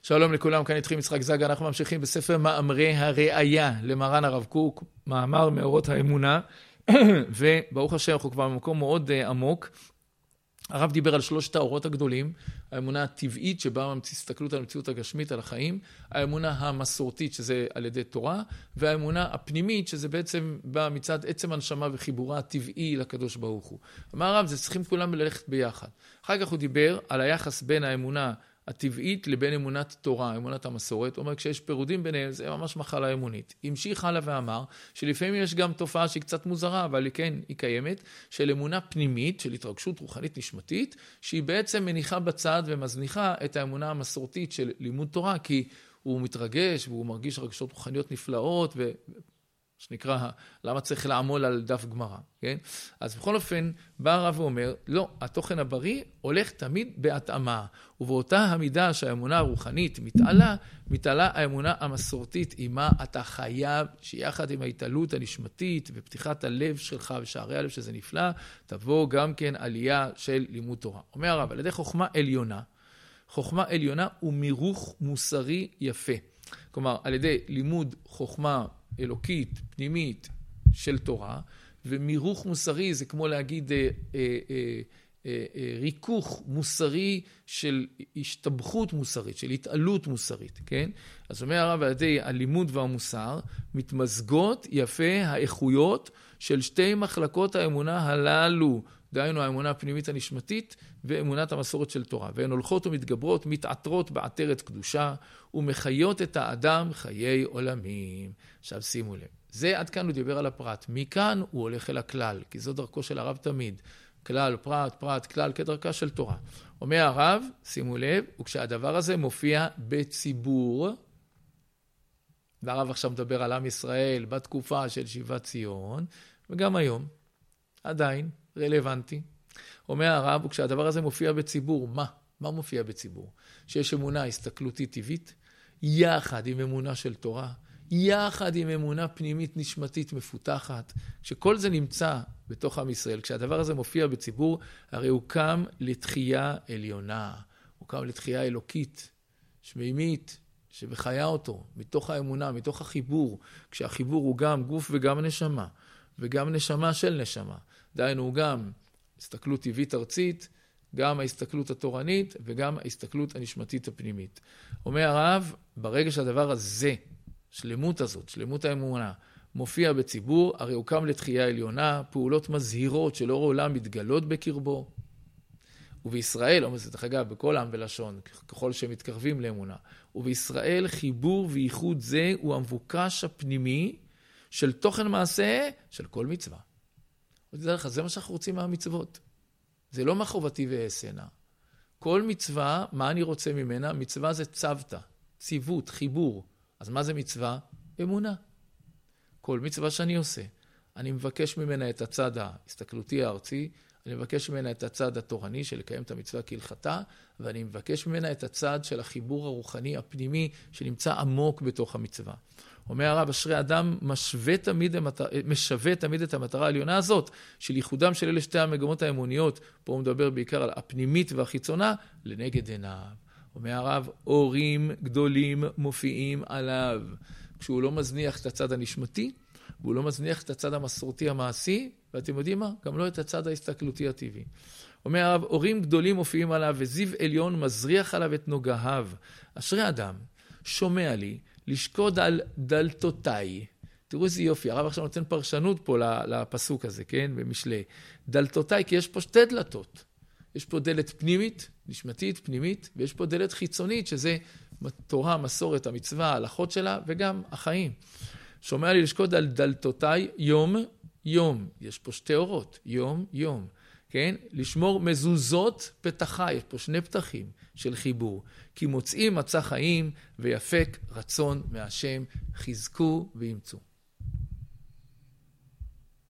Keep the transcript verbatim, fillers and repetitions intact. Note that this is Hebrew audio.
שלום לכולם, כאן איתכם יצחק זגה, אנחנו ממשיכים בספר מאמרי הראייה למרן הרב קוק, מאמר מאורות האמונה, וברוך השם אנחנו כבר במקום מאוד עמוק. הרב דיבר על שלושת האורות הגדולים, האמונה הטבעית שבה מסתכלות על המציאות הגשמית, על החיים, האמונה המסורתית שזה על ידי תורה, והאמונה הפנימית שזה בעצם בא מצד עצם הנשמה וחיבורה הטבעי לקדוש ברוך הוא. אמר הרב, זה צריכים כולם ללכת ביחד. אחר כך הוא דיבר על היחס בין האמונה הטבעית לבין אמונת תורה, אמונת המסורת. הוא אומר, כשיש פירודים ביניהם, זה ממש מחלה אמונית. המשיך הלאה ואמר, שלפעמים יש גם תופעה שהיא קצת מוזרה, אבל כן, היא קיימת, של אמונה פנימית, של התרגשות רוחנית נשמתית, שהיא בעצם מניחה בצד ומזניחה את האמונה המסורתית של לימוד תורה, כי הוא מתרגש והוא מרגיש רגשות רוחניות נפלאות, ו... שנקרא, למה צריך לעמול על דף גמרא, כן? אז בכל אופן, בא הרב ואומר, לא, התוכן הבריא הולך תמיד בהתאמה, ובאותה המידה שהאמונה הרוחנית מתעלה, מתעלה האמונה המסורתית, עם מה אתה חייב, שיחד עם ההתעלות הנשמתית, ופתיחת הלב שלך ושערי הלב שזה נפלא, תבוא גם כן עלייה של לימוד תורה. אומר הרב, על ידי חוכמה עליונה, חוכמה עליונה הוא מירוך מוסרי יפה. כלומר, על ידי לימוד חוכמה אלוקית, פנימית של תורה, ומירוך מוסרי זה כמו להגיד אה, אה, אה, אה, ריכוך מוסרי של השתבחות מוסרית, של התעלות מוסרית, כן? אז אומר הרב, על ידי הלימוד והמוסר, מתמזגות יפה האיכויות של שתי מחלקות האמונה הללו, דהיינו האמונה הפנימית הנשמתית ואמונת המסורת של תורה. והן הולכות ומתגברות, מתעטרות בעטרת קדושה, ומחיות את האדם חיי עולמים. עכשיו שימו לב, זה עד כאן הוא דיבר על הפרט. מכאן הוא הולך אל הכלל, כי זו דרכו של הרב תמיד. כלל, פרט, פרט, כלל, כדרכה של תורה. אומר הרב, שימו לב, וכשהדבר הזה מופיע בציבור, והרב עכשיו מדבר על עם ישראל בתקופה של שיבת ציון, וגם היום, עדיין, רלוונטי. אומר הרב, וכשהדבר הזה מופיע בציבור, מה? מה מופיע בציבור? שיש אמונה הסתכלותית טבעית, יחד עם אמונה של תורה, יחד עם אמונה פנימית נשמתית מפותחת, כשכל זה נמצא בתוך עם ישראל, כשהדבר הזה מופיע בציבור, הרי הוא קם לתחייה עליונה, הוא קם לתחייה אלוקית, שמימית, שבחיה אותו, מתוך האמונה, מתוך החיבור, כשהחיבור הוא גם גוף וגם נשמה, וגם נשמה של נשמה. דהיינו הוא גם הסתכלות טבעית ארצית, גם ההסתכלות התורנית וגם ההסתכלות הנשמתית הפנימית. אומר הרב, ברגע שהדבר הזה, שלמות הזאת, שלמות האמונה, מופיע בציבור, הרי הוא קם לתחייה עליונה, פעולות מזהירות שלא עולם מתגלות בקרבו. ובישראל, אומר זה דרך אגב, בכל עם ולשון, ככל שהם מתקרבים לאמונה, ובישראל חיבור וייחוד זה הוא המבוקש הפנימי של תוכן מעשה של כל מצווה. ודרך, זה מה שאנחנו רוצים מהמצוות. זה לא מה חובתי ואעשנה. כל מצווה, מה אני רוצה ממנה? מצווה זה צוותא, ציוות, חיבור. אז מה זה מצווה? אמונה. כל מצווה שאני עושה, אני מבקש ממנה את הצד ההסתכלותי הארצי, אני מבקש ממנה את הצד התורני של לקיים את המצווה כהלכתה, ואני מבקש ממנה את הצד של החיבור הרוחני הפנימי שנמצא עמוק בתוך המצווה. אומר הרב, אשרי אדם משווה תמיד, משווה תמיד את המטרה העליונה הזאת, של ייחודם של אלה שתי המגמות האמוניות, פה הוא מדבר בעיקר על הפנימית והחיצונה, לנגד עיניו. אומר הרב, אורים גדולים מופיעים עליו. כשהוא לא מזניח את הצד הנשמתי, והוא לא מזניח את הצד המסורתי המעשי, ואתם יודעים מה? גם לא את הצד ההסתכלותי הטבעי. אומר הרב, אורים גדולים מופיעים עליו, וזיו עליון מזריח עליו את נוגהיו. אשרי אדם, שומע לי, לשקוד על דלתותיי. תראו איזה יופי, הרב עכשיו נותן פרשנות פה לפסוק הזה, כן? במשלי. דלתותיי, כי יש פה שתי דלתות. יש פה דלת פנימית, נשמתית, פנימית, ויש פה דלת חיצונית, שזה תורה, מסורת, המצווה, ההלכות שלה, וגם החיים. שומע לי לשקוד על דלתותיי יום, יום. יש פה שתי אורות, יום, יום. כן? לשמור מזוזות פתחה, יש פה שני פתחים של חיבור. כי מוצאים מצא חיים ויפק רצון מהשם, חזקו וימצאו.